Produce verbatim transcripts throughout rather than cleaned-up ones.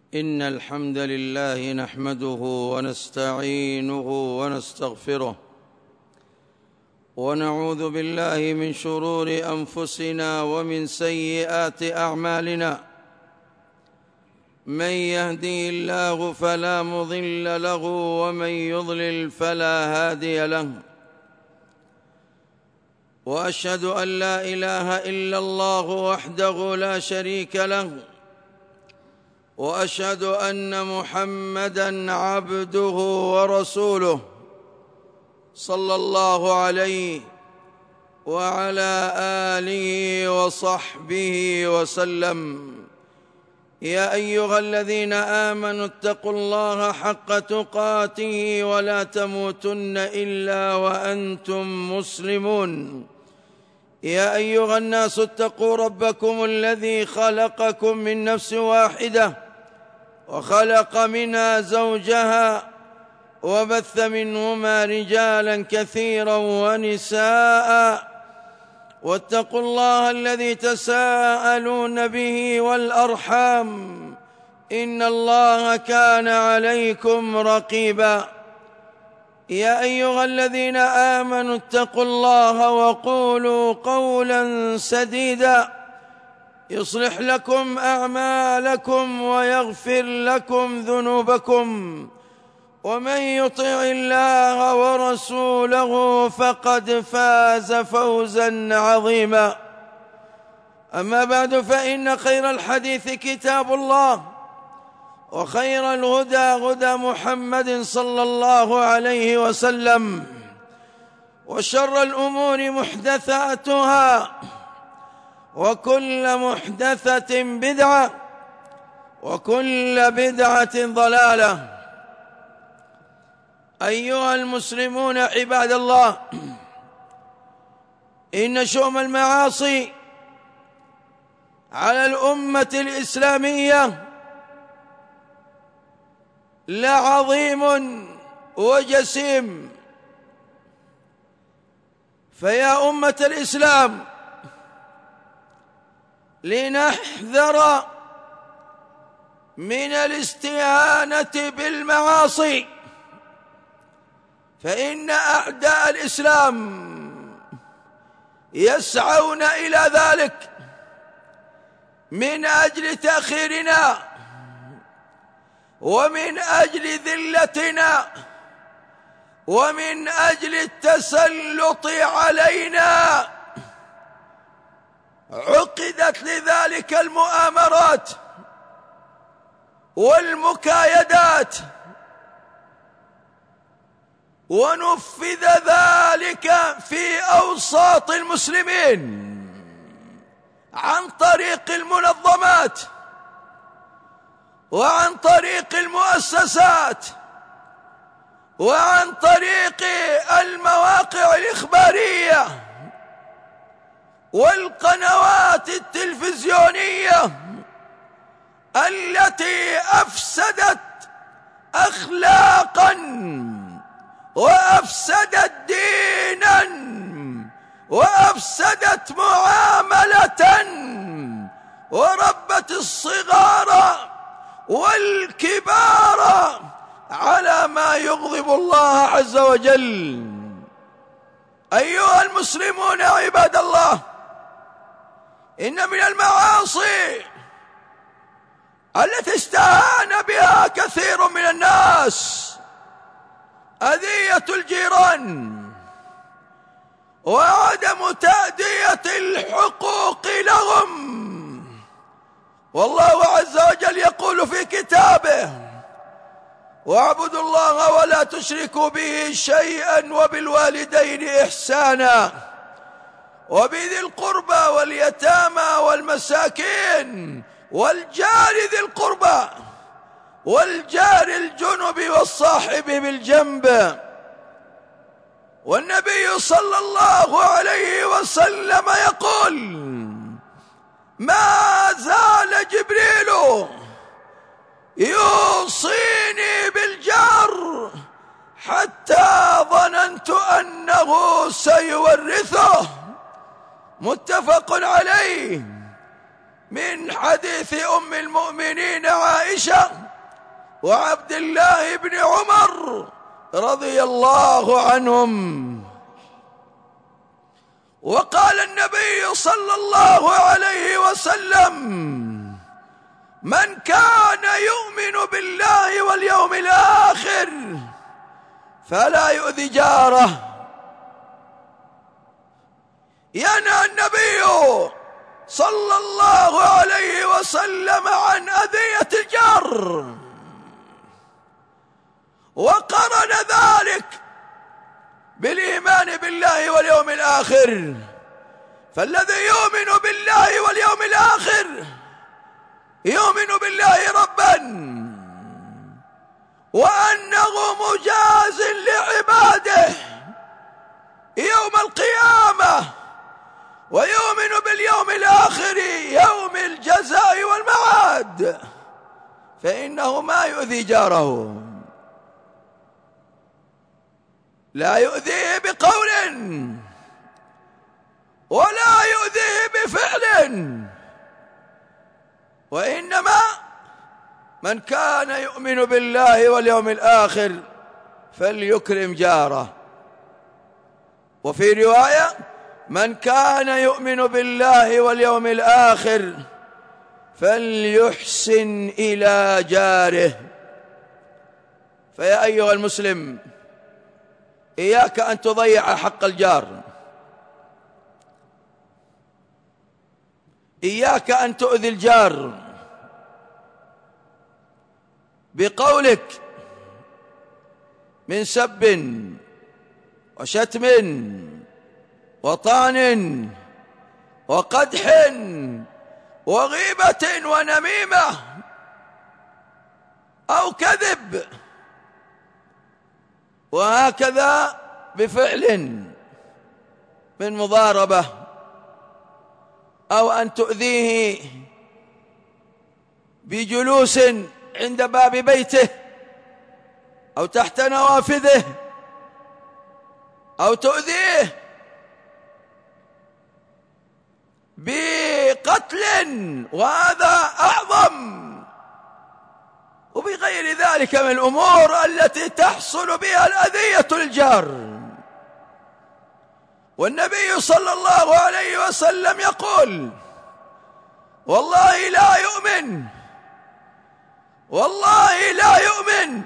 إن الحمد لله نحمده ونستعينه ونستغفره ونعوذ بالله من شرور أنفسنا ومن سيئات أعمالنا. من يهدي الله فلا مضل له ومن يضلل فلا هادي له، وأشهد أن لا إله إلا الله وحده لا شريك له، وأشهد أن محمدًا عبده ورسوله صلى الله عليه وعلى آله وصحبه وسلم. يا أيها الذين آمنوا اتقوا الله حق تقاته ولا تموتن إلا وأنتم مسلمون. يا أيها الناس اتقوا ربكم الذي خلقكم من نفس واحدة وخلق منها زوجها وبث منهما رجالا كثيرا ونساء، واتقوا الله الذي تساءلون به والأرحام إن الله كان عليكم رقيبا. يا أيها الذين آمنوا اتقوا الله وقولوا قولا سديدا يصلح لكم أعمالكم ويغفر لكم ذنوبكم، ومن يطع الله ورسوله فقد فاز فوزا عظيما. أما بعد، فإن خير الحديث كتاب الله، وخير الهدى هدى محمد صلى الله عليه وسلم، وشر الأمور محدثاتها، وكل محدثة بدعة، وكل بدعة ضلالة. أيها المسلمون عباد الله، إن شؤم المعاصي على الأمة الإسلامية لعظيم وجسيم. فيا أمة الإسلام، لنحذر من الاستهانة بالمعاصي، فإن أعداء الإسلام يسعون إلى ذلك من أجل تأخيرنا ومن أجل ذلتنا ومن أجل التسلط علينا. عقدت لذلك المؤامرات والمكايدات، ونفذ ذلك في أوساط المسلمين عن طريق المنظمات وعن طريق المؤسسات وعن طريق المواقع الإخبارية والقنوات التلفزيونية التي أفسدت أخلاقا وأفسدت دينا وأفسدت معاملة، وربت الصغار والكبار على ما يغضب الله عز وجل. أيها المسلمون عباد الله، إن من المعاصي التي استهان بها كثير من الناس أذية الجيران وعدم تأدية الحقوق لهم. والله عز وجل يقول في كتابه: واعبدوا الله ولا تشركوا به شيئا وبالوالدين إحسانا وبذي القربى واليتامى والمساكين والجار ذي القربى والجار الجنب والصاحب بالجنب. والنبي صلى الله عليه وسلم يقول: ما زال جبريل يوصيني بالجار حتى ظننت أنه سيورثه. متفق عليه. من حديث أم المؤمنين عائشة وعبد الله بن عمر رضي الله عنهم. وقال النبي صلى الله عليه وسلم: من كان يؤمن بالله واليوم الآخر فلا يؤذي جاره. ينهى النبي صلى الله عليه وسلم عن أذية الجار، وقرن ذلك بالإيمان بالله واليوم الآخر. فالذي يؤمن بالله واليوم الآخر يؤمن بالله ربا، وأنه مجاز لعباده يوم القيامة، ويؤمن باليوم الآخر يوم الجزاء والمعاد، فإنه ما يؤذي جاره، لا يؤذيه بقول ولا يؤذيه بفعل، وإنما من كان يؤمن بالله واليوم الآخر فليكرم جاره. وفي رواية: من كان يؤمن بالله واليوم الآخر فليحسن إلى جاره. فيا أيها المسلم، إياك أن تضيع حق الجار، إياك أن تؤذي الجار بقولك من سب وشتم وطعن وقدح وغيبة ونميمة أو كذب، وهكذا بفعل من مضاربة، أو أن تؤذيه بجلوس عند باب بيته أو تحت نوافذه، أو تؤذيه بقتل، وهذا أعظم، وبغير ذلك من الأمور التي تحصل بها الأذية للجار. والنبي صلى الله عليه وسلم يقول: والله لا يؤمن، والله لا يؤمن،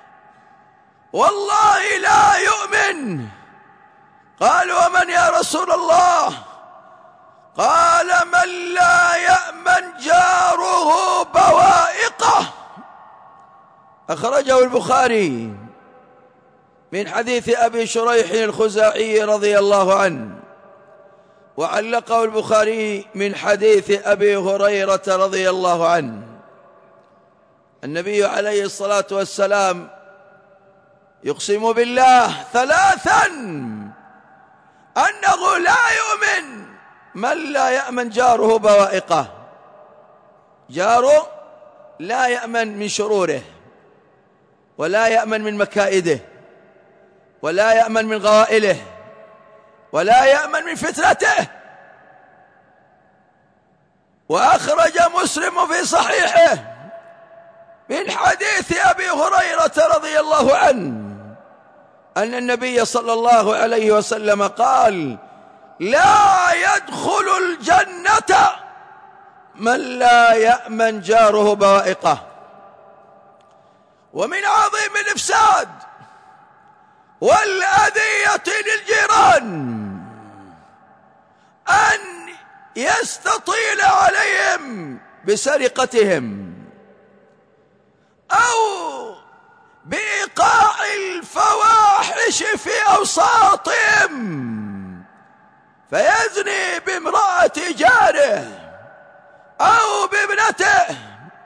والله لا يؤمن. قال: ومن يا رسول الله؟ قال: من لا يأمن جاره بوائقه. أخرجه البخاري من حديث أبي شريح الخزاعي رضي الله عنه، وعلقه البخاري من حديث أبي هريرة رضي الله عنه. النبي عليه الصلاة والسلام يقسم بالله ثلاثا أنه لا يؤمن من لا يأمن جاره بوائقه. جاره لا يأمن من شروره، ولا يأمن من مكائده، ولا يأمن من غوائله، ولا يأمن من فتنته. وأخرج مسلم في صحيحه من حديث أبي هريرة رضي الله عنه أن النبي صلى الله عليه وسلم قال: لا يدخل الجنة من لا يأمن جاره بوائقه. ومن عظيم الإفساد والأذية للجيران أن يستطيل عليهم بسرقتهم أو بإيقاع الفواحش في أوساطهم، فيزني بامرأة جاره أو بابنته،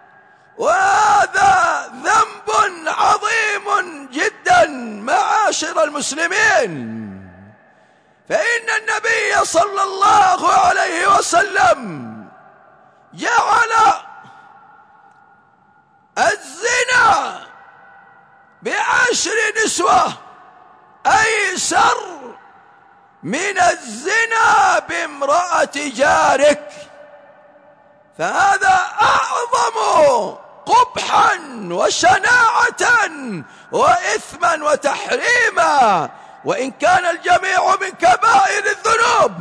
وهذا ذنب عظيم جدا معاشر المسلمين. فإن النبي صلى الله عليه وسلم جعل الزنا بعشر نسوة أيسر من الزنا بامرأة جارك. فهذا أعظم قبحا وشناعة وإثما وتحريما، وإن كان الجميع من كبائر الذنوب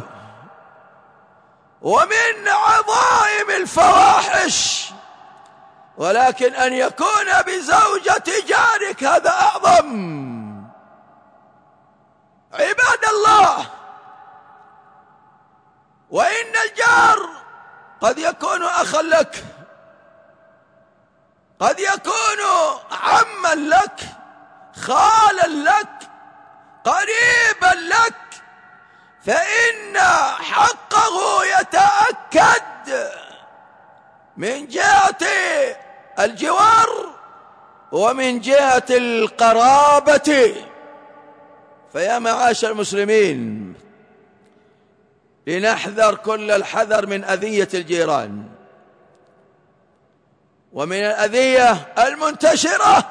ومن عظائم الفواحش، ولكن أن يكون بزوجة جارك هذا أعظم. عباد الله، وإن الجار قد يكون أخا لك، قد يكون عما لك، خالا لك، قريبا لك، فإن حقه يتأكد من جهة الجوار ومن جهة القرابة. فيا معاشر المسلمين، لنحذر كل الحذر من أذية الجيران، ومن الأذية المنتشرة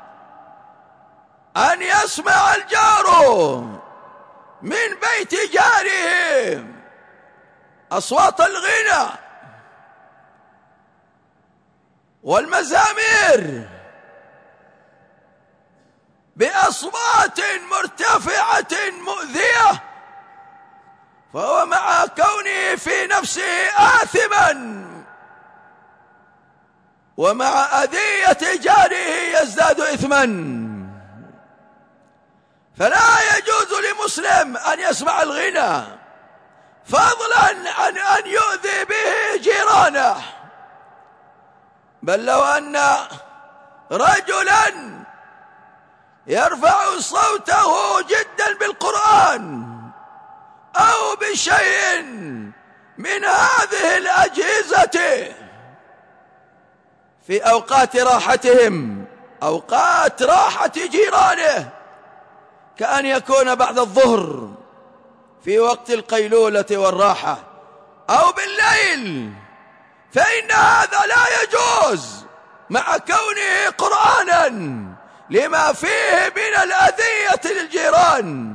أن يسمع الجار من بيت جاره أصوات الغنى والمزامير بأصوات مرتفعة مؤذية، فهو مع كونه في نفسه آثما ومع أذية جاره يزداد إثما. فلا يجوز لمسلم أن يسمع الغنى، فضلا عن أن يؤذي به جيرانه. بل لو أن رجلا يرفع صوته جدا بالقرآن أو بشيء من هذه الأجهزة في أوقات راحتهم، أوقات راحة جيرانه، كأن يكون بعد الظهر في وقت القيلولة والراحة أو بالليل، فإن هذا لا يجوز مع كونه قرآنا لما فيه من الأذية للجيران.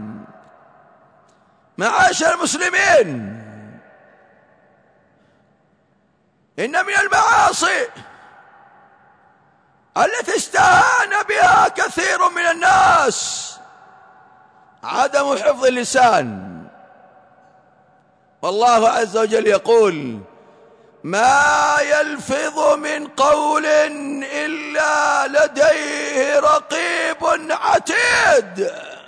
معاشر المسلمين، إن من المعاصي التي استهان بها كثير من الناس عدم حفظ اللسان. والله عز وجل يقول: ما يلفظ من قول إلا لديه رقيب عتيد.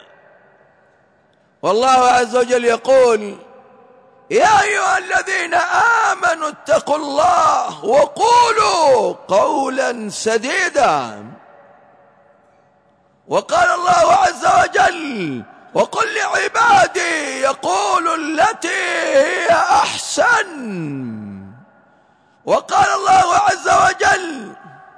والله عز وجل يقول: يا أيها الذين آمنوا اتقوا الله وقولوا قولا سديدا. وقال الله عز وجل: وقل لعبادي يقولوا التي هي أحسن. وقال الله عز وجل: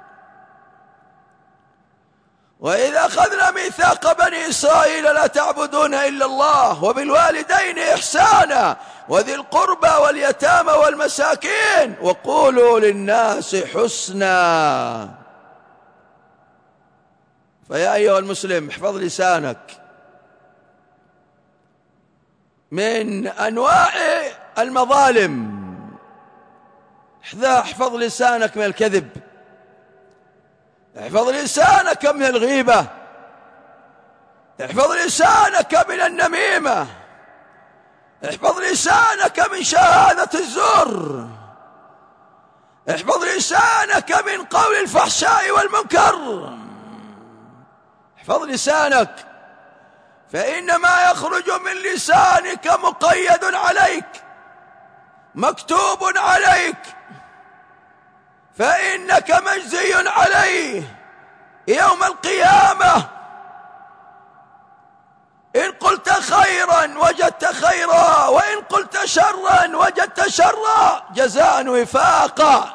وإذا أخذنا ميثاق بني إسرائيل لا تعبدون إلا الله وبالوالدين إحسانا وذي القربى واليتامى والمساكين وقولوا للناس حسنا. فيا أيها المسلم، احفظ لسانك من أنواع المظالم. احفظ لسانك من الكذب، احفظ لسانك من الغيبة، احفظ لسانك من النميمة، احفظ لسانك من شهادة الزور، احفظ لسانك من قول الفحشاء والمنكر. احفظ لسانك، فإن ما يخرج من لسانك مقيد عليك، مكتوب عليك، فإنك مجزي عليه يوم القيامة. إن قلت خيرا وجدت خيرا، وإن قلت شرا وجدت شرا، جزاء وفاقا.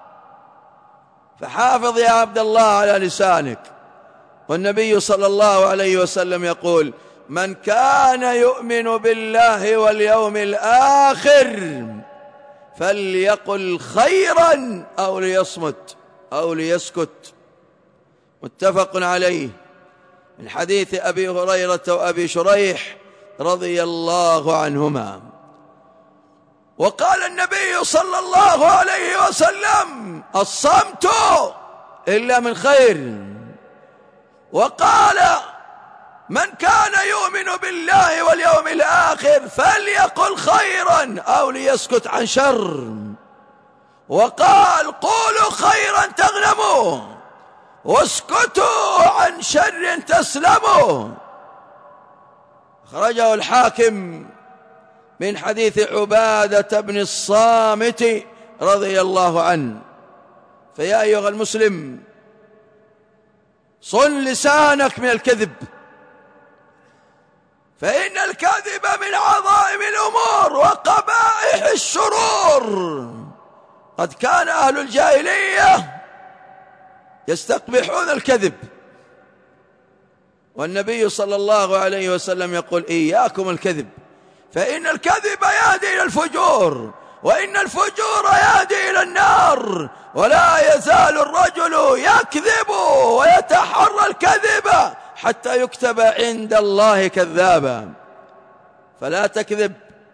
فحافظ يا عبد الله على لسانك. والنبي صلى الله عليه وسلم يقول: من كان يؤمن بالله واليوم الآخر فليقل خيرا أو ليصمت أو ليسكت. متفق عليه، من حديث أبي هريرة وأبي شريح رضي الله عنهما. وقال النبي صلى الله عليه وسلم: الصمت إلا من خير. وقال: من كان يؤمن بالله واليوم الآخر فليقل خيرا أو ليسكت عن شر. وقال: قولوا خيرا تغنموا واسكتوا عن شر تسلموا. أخرجه الحاكم من حديث عبادة بن الصامت رضي الله عنه. فيا أيها المسلم، صن لسانك من الكذب، فإن الكذب من عظائم الأمور وقبائح الشرور. قد كان أهل الجاهلية يستقبحون الكذب، والنبي صلى الله عليه وسلم يقول: إياكم الكذب، فإن الكذب يهدي إلى الفجور، وإن الفجور يهدي إلى النار، ولا يزال الرجل يكذب ويتحرى الكذب حتى يكتب عند الله كذابا. فلا تكذب،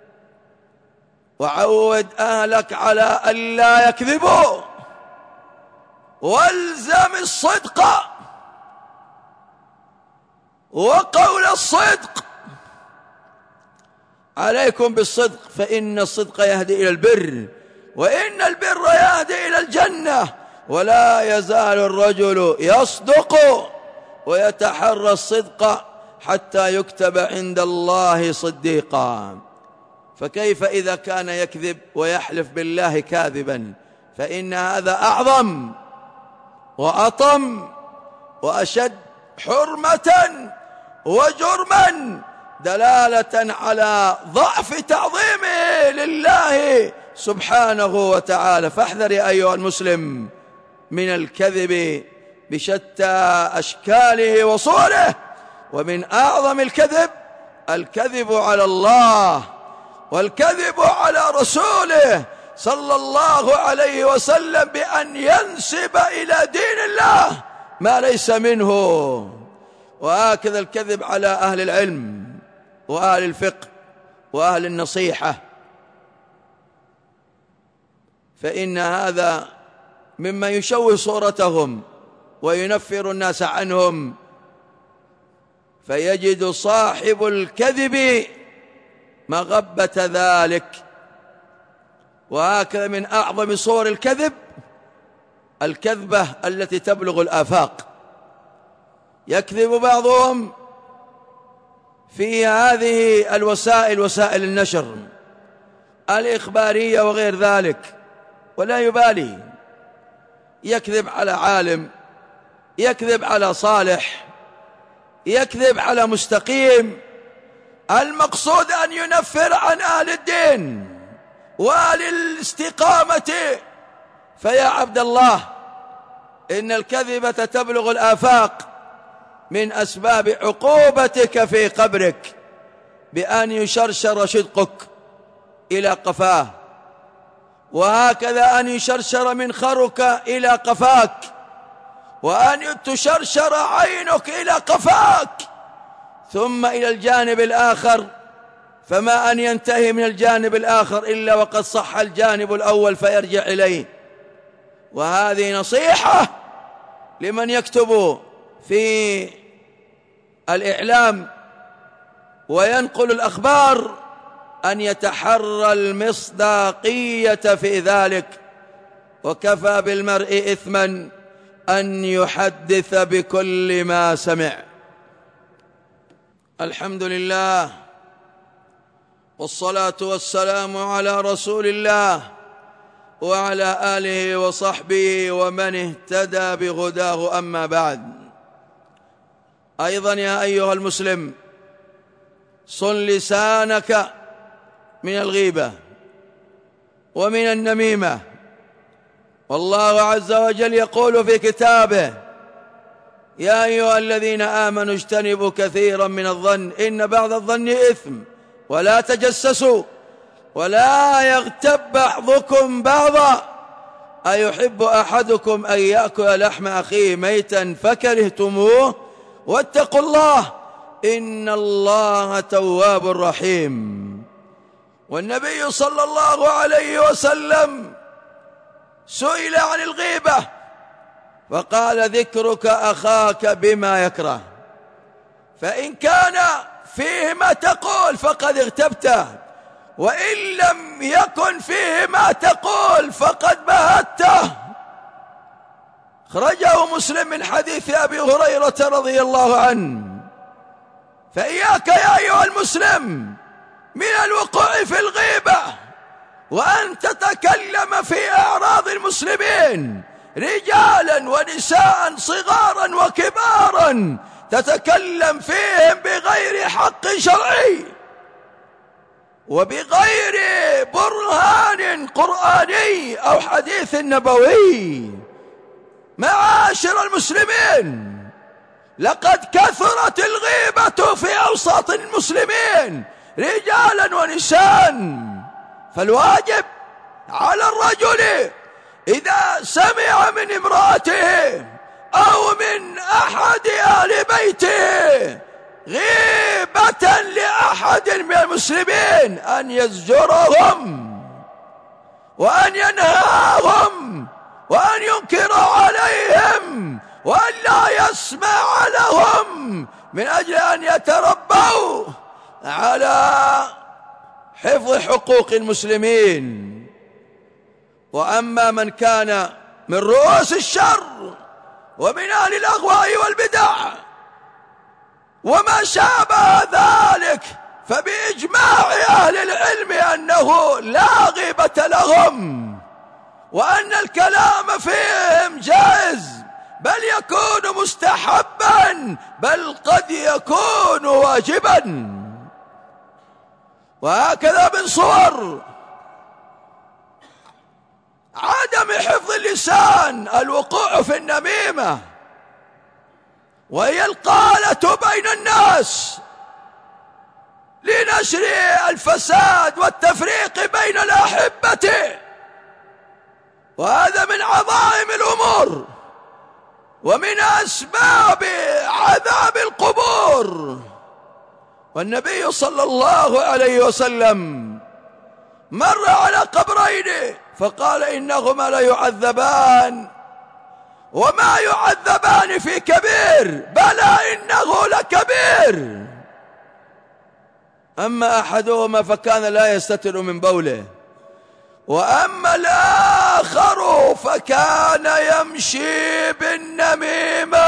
وعود أهلك على ألا يكذبوا، والزم الصدق وقول الصدق. عليكم بالصدق، فإن الصدق يهدي إلى البر، وإن البر يهدي إلى الجنة، ولا يزال الرجل يصدق ويتحرى الصدق حتى يكتب عند الله صديقا. فكيف إذا كان يكذب ويحلف بالله كاذبا؟ فإن هذا أعظم وأطم وأشد حرمة وجرما، دلالة على ضعف تعظيمه لله سبحانه وتعالى. فاحذر يا أيها المسلم من الكذب بشتى أشكاله وصوره. ومن أعظم الكذب الكذب على الله والكذب على رسوله صلى الله عليه وسلم بأن ينسب إلى دين الله ما ليس منه. وهكذا الكذب على أهل العلم وأهل الفقه وأهل النصيحة، فإن هذا مما يشوه صورتهم وينفر الناس عنهم، فيجد صاحب الكذب مغبة ذلك. وهكذا من أعظم صور الكذب الكذبة التي تبلغ الآفاق. يكذب بعضهم في هذه الوسائل، وسائل النشر الإخبارية وغير ذلك، ولا يبالي. يكذب على عالم، يكذب على صالح، يكذب على مستقيم. المقصود أن ينفر عن أهل الدين وأهل الاستقامة. فيا عبد الله، إن الكذبة تبلغ الآفاق. من أسباب عقوبتك في قبرك بأن يشرشر شدقك إلى قفاه، وهكذا أن يشرشر منخرك إلى قفاك، وأن تشرشر عينك إلى قفاك، ثم إلى الجانب الآخر. فما أن ينتهي من الجانب الآخر إلا وقد صح الجانب الأول فيرجع إليه. وهذه نصيحة لمن يكتب في الإعلام وينقل الأخبار أن يتحرى المصداقية في ذلك. وكفى بالمرء إثما أن يحدث بكل ما سمع. الحمد لله، والصلاة والسلام على رسول الله وعلى آله وصحبه ومن اهتدى بهداه. أما بعد، أيضا يا أيها المسلم، صن لسانك من الغيبة ومن النميمة. والله عز وجل يقول في كتابه: يا أيها الذين آمنوا اجتنبوا كثيرا من الظن إن بعض الظن إثم ولا تجسسوا ولا يغتب بعضكم بعضا أيحب أحدكم أن يأكل لحم أخيه ميتا فكرهتموه واتقوا الله إن الله تواب رحيم. والنبي صلى الله عليه وسلم سئل عن الغيبة فقال: ذكرك أخاك بما يكره، فإن كان فيه ما تقول فقد اغتبته، وإن لم يكن فيه ما تقول فقد بهته. أخرجه مسلم من حديث أبي هريرة رضي الله عنه. فإياك يا أيها المسلم من الوقوع في الغيبة وأن تتكلم في أعراض المسلمين، رجالا ونساء، صغارا وكبارا، تتكلم فيهم بغير حق شرعي وبغير برهان قرآني أو حديث نبوي. معاشر المسلمين، لقد كثرت الغيبة في أوساط المسلمين رجالا ونساء، فالواجب على الرجل إذا سمع من امرأته أو من أحد أهل بيته غيبة لأحد من المسلمين أن يزجرهم وأن ينهاهم وأن ينكر عليهم وأن لا يسمع لهم، من أجل أن يتربوا على حفظ حقوق المسلمين. وأما من كان من رؤوس الشر ومن أهل الأغواء والبدع وما شابه ذلك، فبإجماع أهل العلم أنه لا غيبة لهم، وأن الكلام فيهم جائز، بل يكون مستحبا، بل قد يكون واجبا. وهكذا من صور عدم حفظ اللسان الوقوع في النميمة، وهي القالة بين الناس لنشر الفساد والتفريق بين الأحبة، وهذا من عظائم الأمور ومن أسباب عذاب القبور. والنبي صلى الله عليه وسلم مر على قبرين فقال: إنهما لا يعذبان وما يعذبان في كبير، بلى إنه لكبير. أما أحدهما فكان لا يستتر من بوله، وأما الآخر فكان يمشي بالنميمة،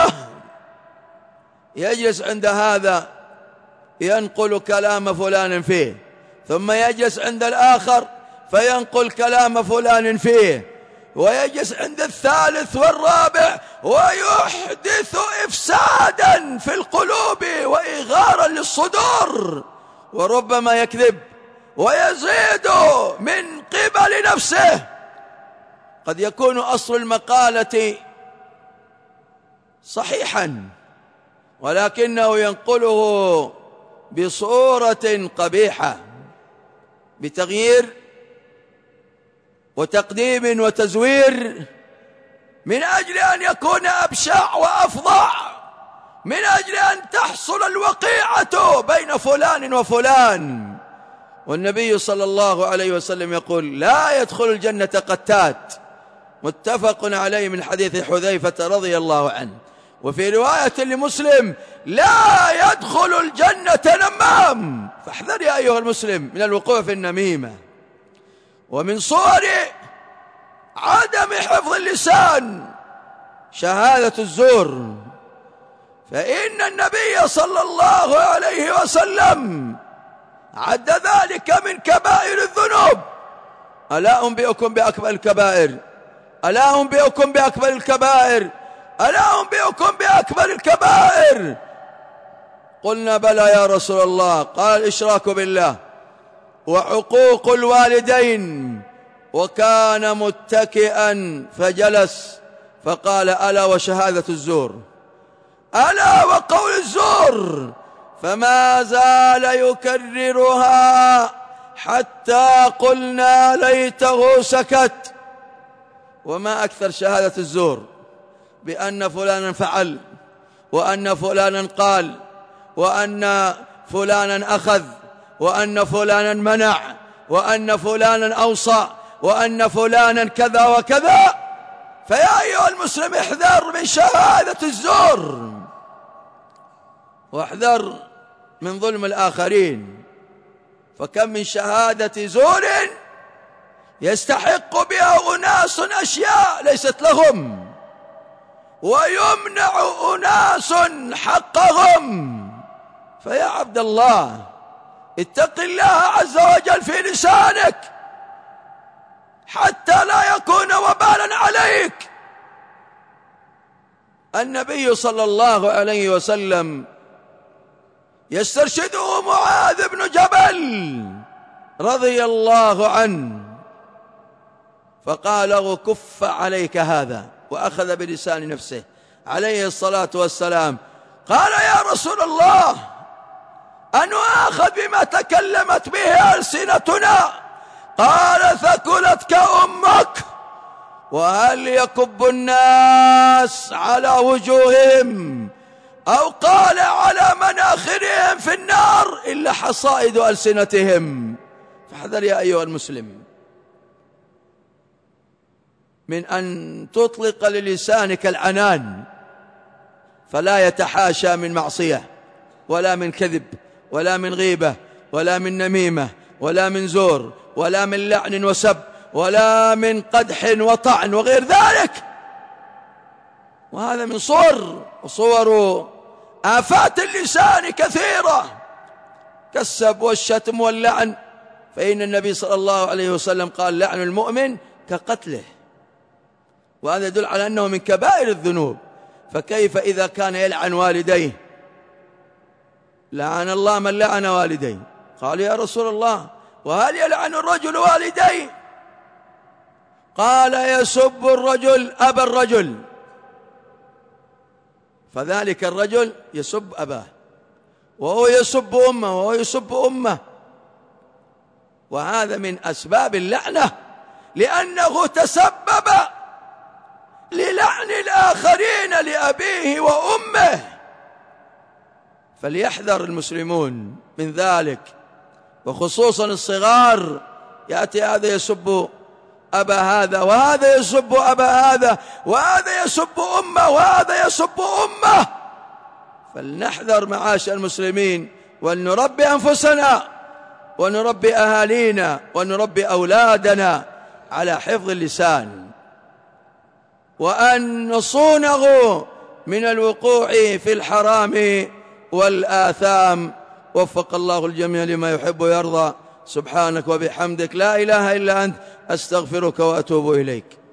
يجلس عند هذا ينقل كلام فلان فيه، ثم يجلس عند الآخر فينقل كلام فلان فيه، ويجلس عند الثالث والرابع ويحدث إفسادا في القلوب وإغارا للصدور، وربما يكذب ويزيد من قبل نفسه. قد يكون أصل المقالة صحيحا ولكنه ينقله بصورة قبيحة، بتغيير وتقديم وتزوير، من أجل أن يكون أبشع وأفظع، من أجل أن تحصل الوقيعة بين فلان وفلان. والنبي صلى الله عليه وسلم يقول: لا يدخل الجنة قتات، متفق عليه من حديث حذيفة رضي الله عنه. وفي رواية لمسلم: لا يدخل الجنة نمام. فاحذر يا أيها المسلم من الوقوع في النميمة. ومن صور عدم حفظ اللسان شهادة الزور، فإن النبي صلى الله عليه وسلم عد ذلك من كبائر الذنوب. ألا أنبئكم بأكبر الكبائر ألا أنبئكم بأكبر الكبائر ألا أنبئكم بأكبر الكبائر قلنا: بلى يا رسول الله. قال: الإشراك بالله وعقوق الوالدين. وكان متكئا فجلس فقال: ألا وشهادة الزور، ألا وقول الزور. فما زال يكررها حتى قلنا ليته سكت. وما أكثر شهادة الزور، بأن فلانا فعل، وأن فلانا قال، وأن فلانا أخذ، وأن فلانا منع، وأن فلانا أوصى وأن فلانا كذا وكذا. فيا أيها المسلم احذر من شهادة الزور، واحذر من ظلم الآخرين، فكم من شهادة زور يستحق بها أناس أشياء ليست لهم، ويمنع أناس حقهم. فيا عبد الله اتق الله عز وجل في لسانك حتى لا يكون وبالا عليك. النبي صلى الله عليه وسلم يسترشده معاذ بن جبل رضي الله عنه، فقال له كف عليك هذا، وأخذ بلسان نفسه عليه الصلاة والسلام. قال يا رسول الله أن آخذ بما تكلمت به ألسنتنا؟ قال ثكلتك أمك. وهل يكب الناس على وجوههم أو قال على مناخرهم في النار إلا حصائد ألسنتهم؟ فاحذر يا أيها المسلم من أن تطلق للسانك العنان، فلا يتحاشى من معصية ولا من كذب ولا من غيبة ولا من نميمة ولا من زور ولا من لعن وسب ولا من قدح وطعن وغير ذلك. وهذا من صور وصور آفات اللسان كثيرة كالسب والشتم واللعن، فإن النبي صلى الله عليه وسلم قال لعن المؤمن كقتله، وهذا يدل على أنه من كبائر الذنوب. فكيف إذا كان يلعن والديه؟ لعن الله من لعن والديه. قال يا رسول الله وهل يلعن الرجل والديه؟ قال يسب الرجل أبا الرجل، فذلك الرجل يسب أباه وهو يسب أمه وهو يسب أمه، وهذا من أسباب اللعنة، لأنه تسبب للعن الآخرين لأبيه وأمه. فليحذر المسلمون من ذلك، وخصوصا الصغار. يأتي هذا يسب أبا هذا، وهذا يسب أبا هذا، وهذا يسب أمه، وهذا يسب أمه. فلنحذر معاشر المسلمين، ونربي أنفسنا ونربي أهالينا ونربي أولادنا على حفظ اللسان، وأن نصونه من الوقوع في الحرام والآثام. وفق الله الجميع لما يحب ويرضى. سبحانك وبحمدك لا إله إلا أنت أستغفرك وأتوب إليك.